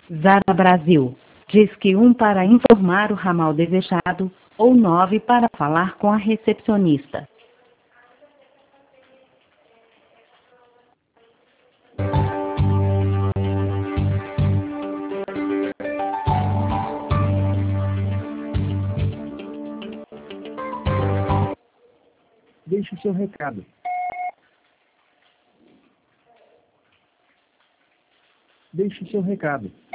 Zara Brasil. Diz que 1 para informar o ramal desejado ou 9 para falar com a recepcionista. Deixe o seu recado. Deixe o seu recado.